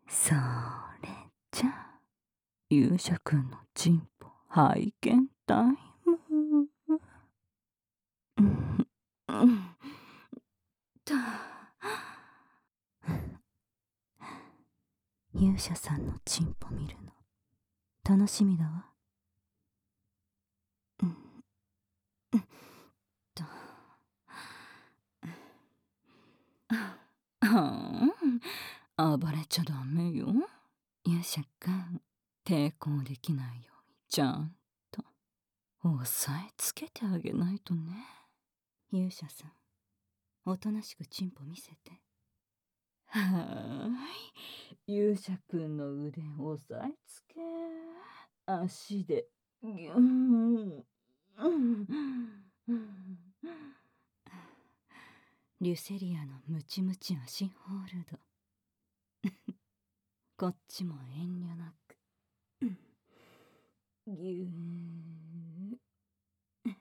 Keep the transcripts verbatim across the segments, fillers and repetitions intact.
それじゃ勇者くんのチンポ拝見タイム。うんうんと勇者さんのチンポ見るの楽しみだわ。うんうんとあ暴れちゃダメよ。勇者くん抵抗できないようにちゃんと押さえつけてあげないとね。勇者さんおとなしくチンポ見せて。はーい、勇者くんの腕押さえつけ、足でギューン、リュセリアのムチムチ足ホールド。こっちも遠慮なくギュー。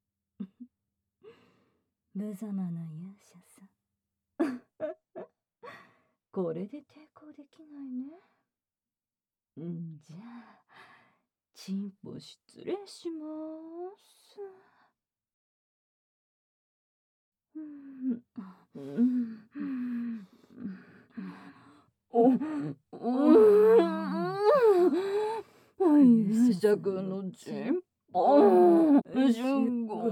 無様な勇者さん。これで抵抗できないね。んじゃあチンポ失礼します。うんうんお、勇者くんのチンポしゅご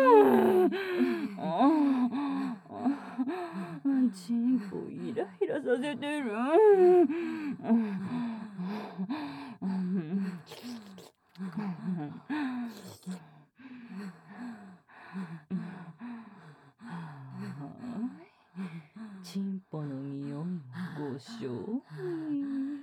チンポイライラさせてる。チンポの匂いをご賞味。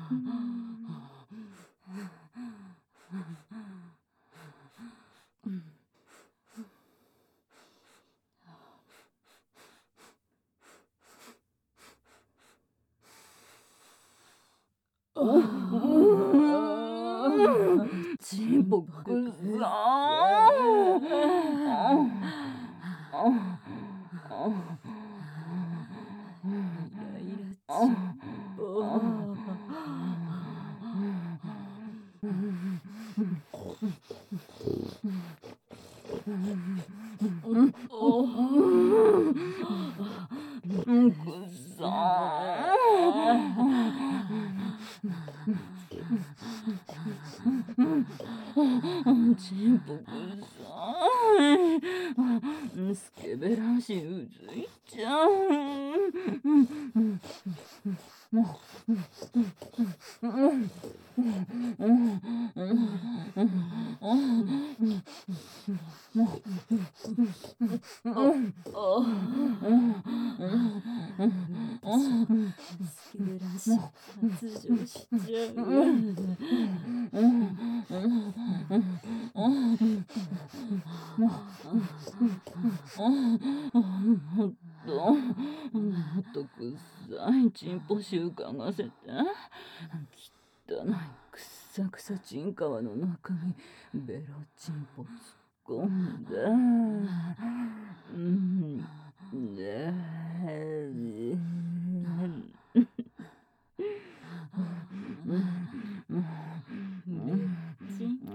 チンポくさイライラチンポ。くさチンポくさい。スケベらしいうずいちゃう。スケベらしい発情しちゃう。もっともっとくさいチンポ臭嗅がせて。汚いくさくさチンカワの中にベロチンポ突っ込んで、うんねえチン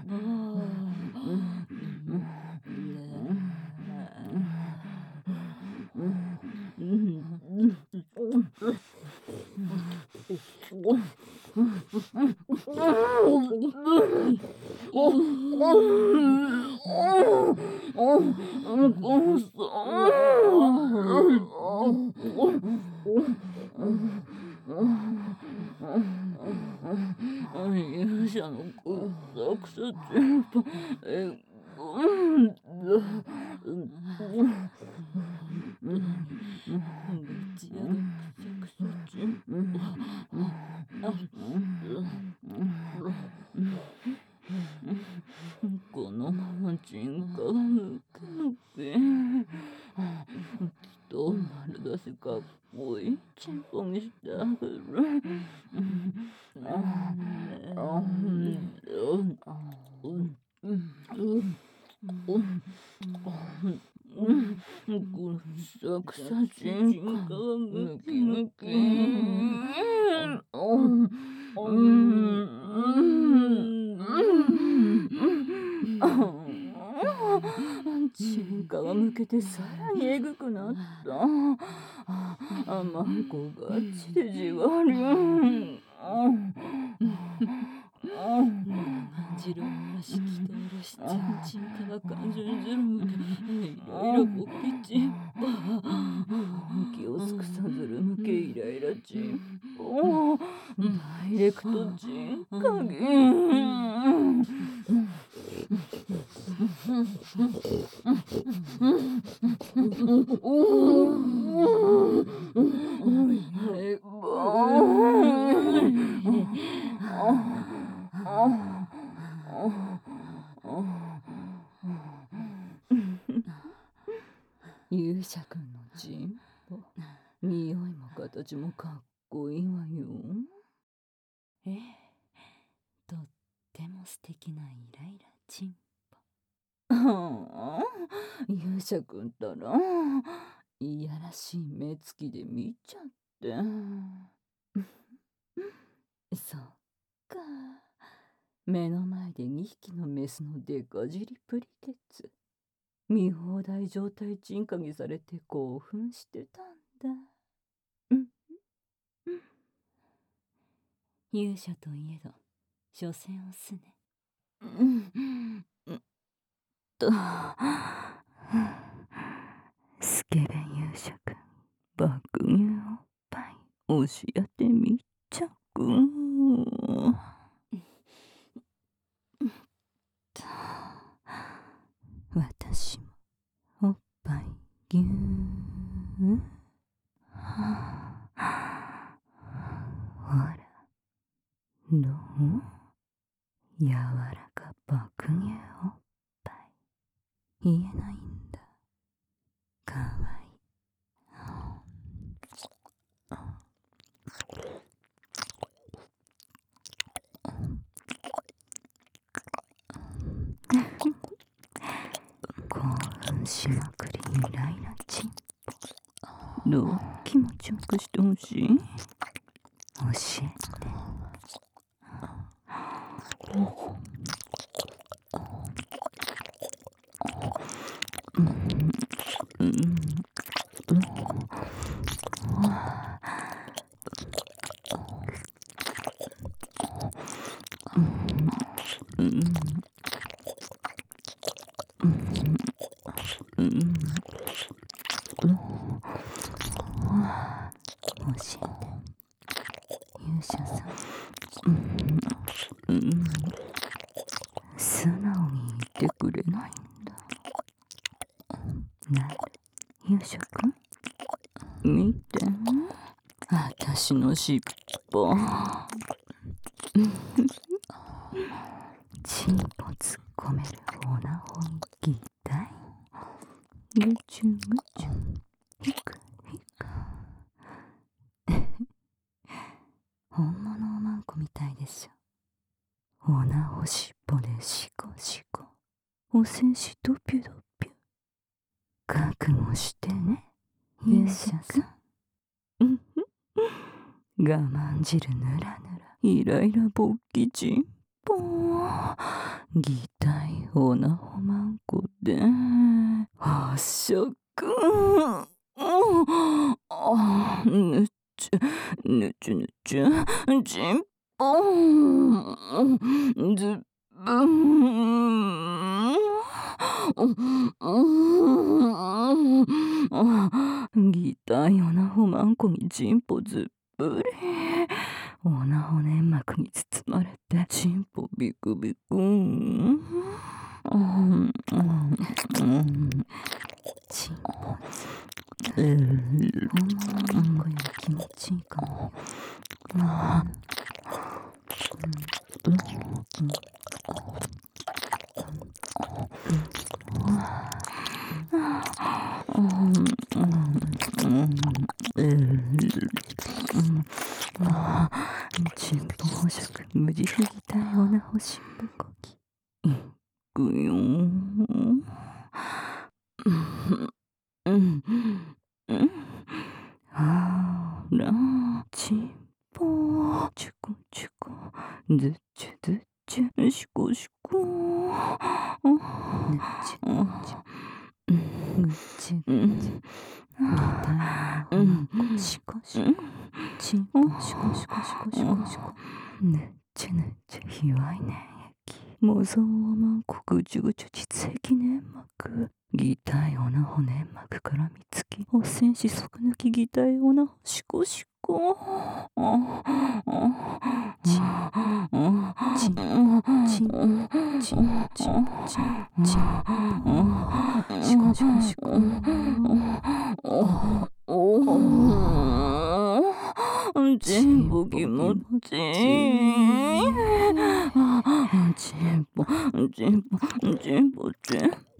勇者のくっさくさチンポえうんぶち上げくさくさチンポこのままチンカがむくむけ。きっと丸出しかっこいいチンポにしてあげる。くさくさチンカがムキムキ。 てさらにえぐくなった。あ甘い子があっちでじわり。気をすくさずるむけイライラチンポダイレクトチン加減。勇者くんのチンポ、匂いも形もかっこいいわよ。ええ、とっても素敵なイライラチンポ。ああ、勇者くんったらいやらしい目つきで見ちゃって。そっか、目の前でにひきのメスのデカ尻プリケツ見放題状態チンカゲされて興奮してたんだ。勇者といえど所詮オスね。うんとスケベ勇者くん、爆乳おっぱい押し当て密着。私もおっぱいぎゅー。ほらどう、柔らか爆乳おっぱい言えないんだ。かわいい。興奮しまくりイライラチンポ、どう気持ちよくしてほしい？教えて。教えて、勇者さん。素直に言ってくれないんだ。なら勇者くん見て、あたしのしっぽ。チンポ突っ込めるオナホに擬態。ぐちゅぐちゅ、ひくひく。本物おまんこみたいでしょ。おなほしっぽでシコシコ、おせんしドピュドピュ。覚悟してね、勇者さん。我慢汁ぬらぬら、イライラ勃起チンポ。擬態おなほまんこで発色。あぬちゅぬちゅぬちゅチンポずっぶん。擬態おなほまんこにチンポずっぷり。おなほ粘膜に包まれてチンポビクビク。チンポ本物の子より気持ちいいかもよ。チンポ捕食無慈悲擬態おなほしっぽこき。いくよー。あらチンポチュコチュコずっちゅずっちゅシコシコ。ぬっちゅぬっちゅぐっちシコシコチンポシコシコシコシコシコぬっちゃぬっちゃ卑猥粘液模造満国ぐちゅぐちゅ実液粘膜擬態オナホ粘膜からみつき汚染しそく抜き擬態オナホシコシコチンチンチンチンチンチンチンシコシコシコおお全部気持ちいい全部全部全部全部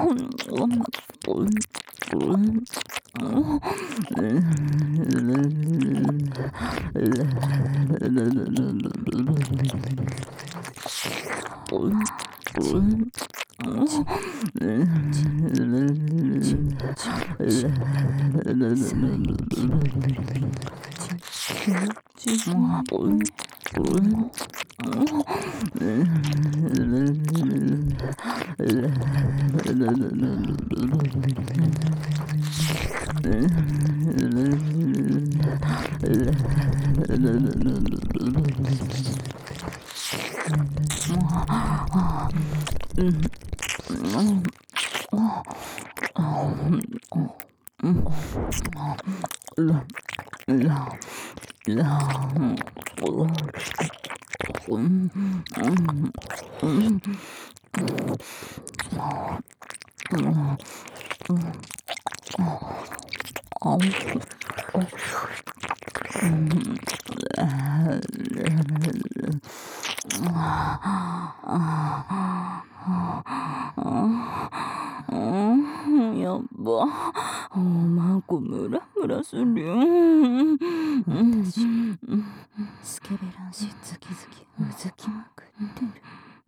やっばおまこムラムラするよ私スケベ卵子ズキズキうずきまくってる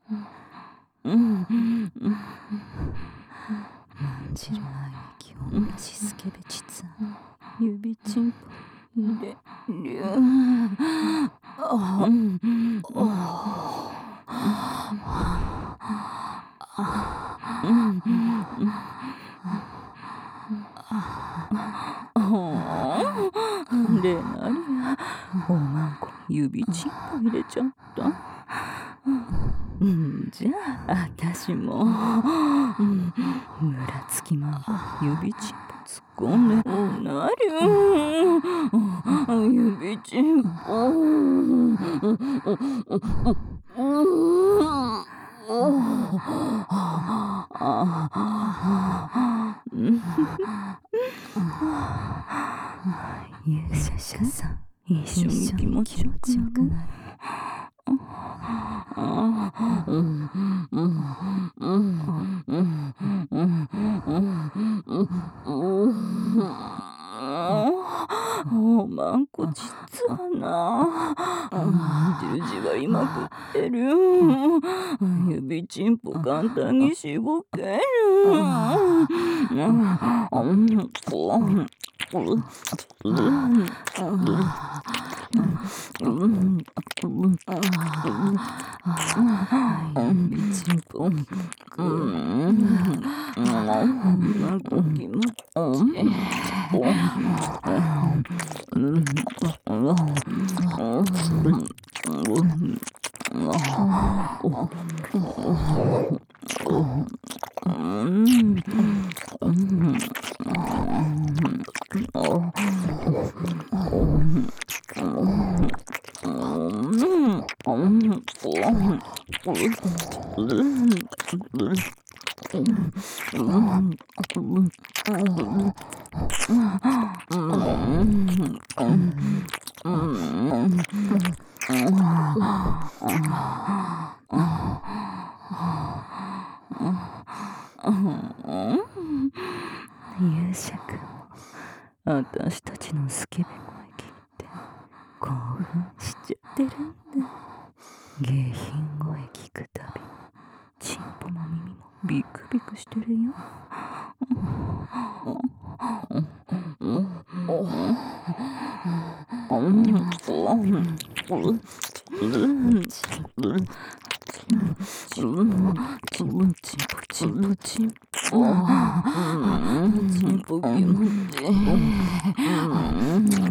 まんじる愛液を同じスケベ実は指チンポ入れるあレナリアおまんこ指チンポ入れちゃったうんじゃああたしもむらつきまんこ指チンポ突っ込んでおなり指チンポ勇者者さん一緒に気持ちよくなるおまんこ実はな十字がいまくってる指チンポ簡単にしごける指チンポ気持ち勇者くん私たちのスケベ声聞いて興奮しちゃってるんだ下品声聞くたびチンポも耳もビクビクしてるよチンポチンポチンポチンポチンポ気持ちいい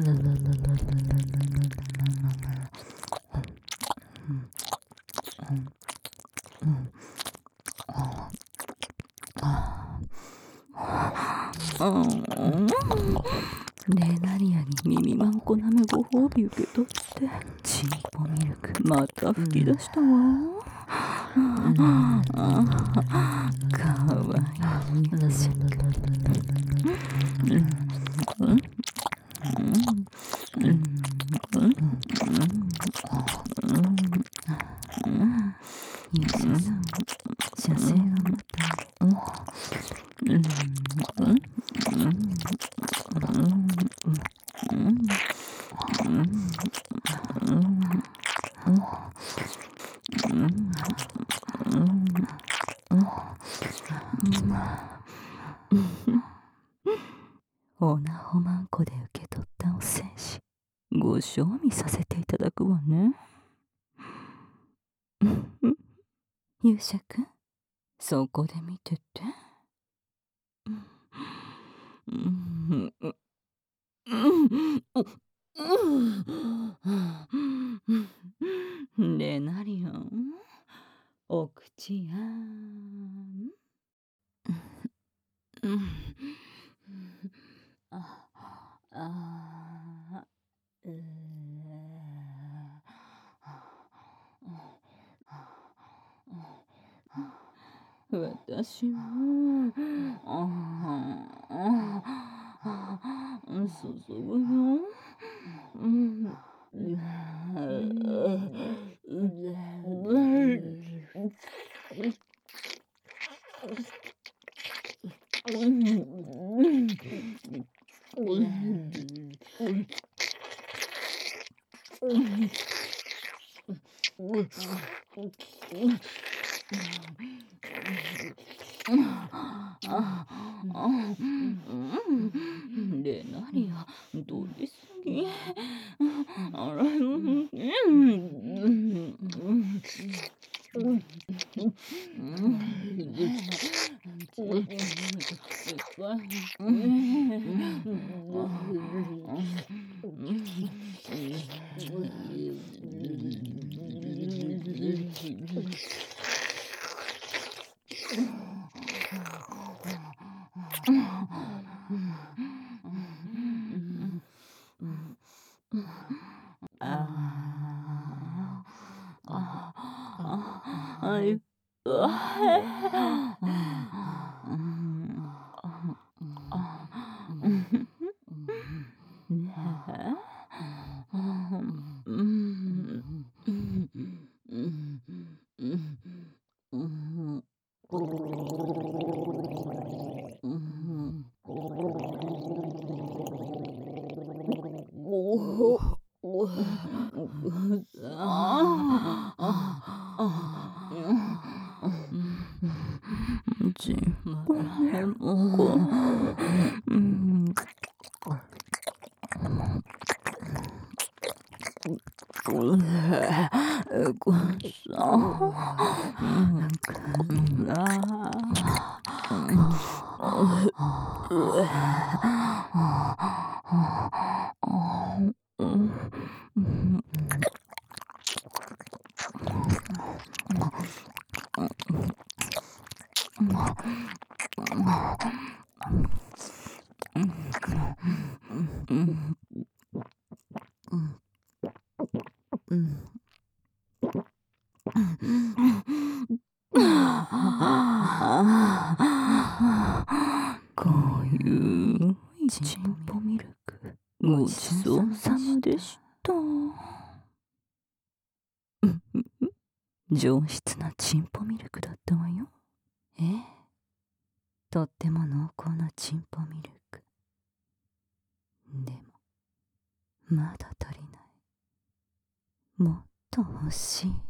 レナリアに耳まんこなめご褒美受け取ってチンポミルクまた吹き出したわ。かわいいよしゃ勇者さん射精がまたおなほまんこで受け取ったお精子ご賞味させていただくわね。勇者くんそこで見てて。レナリオンお口やん。ああう私も注ぐよ。レナリア取りすぎ。あらちんぽめんこ。ごさこういうちんぽミルクごちそうさまでした。上質なちんぽミルクだったわよ。ええ、とっても濃厚なちんぽミルク。でもまだ足りない。もっと欲しい。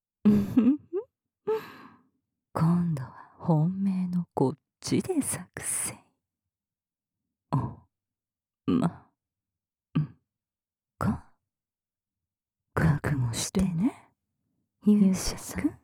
今度は本命のこっちで作戦。おまんか覚悟してね、勇者さん。